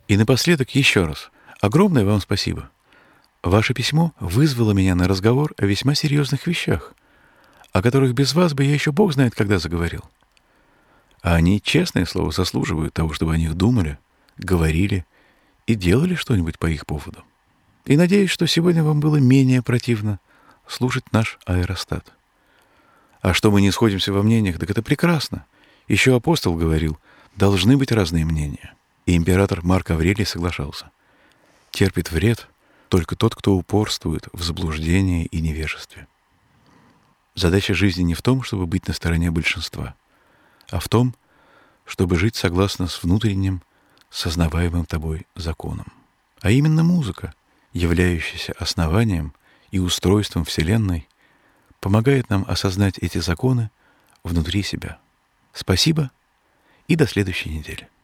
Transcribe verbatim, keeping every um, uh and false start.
И напоследок еще раз огромное вам спасибо. Ваше письмо вызвало меня на разговор о весьма серьезных вещах, о которых без вас бы я еще бог знает когда заговорил. А они, честное слово, заслуживают того, чтобы о них думали, говорили и делали что-нибудь по их поводу. И надеюсь, что сегодня вам было менее противно слушать наш аэростат. А что мы не сходимся во мнениях, так это прекрасно. Еще апостол говорил, должны быть разные мнения. И император Марк Аврелий соглашался. Терпит вред только тот, кто упорствует в заблуждении и невежестве. Задача жизни не в том, чтобы быть на стороне большинства, а в том, чтобы жить согласно с внутренним, сознаваемым тобой законом. А именно музыка, являющаяся основанием и устройством Вселенной, помогает нам осознать эти законы внутри себя. Спасибо и до следующей недели.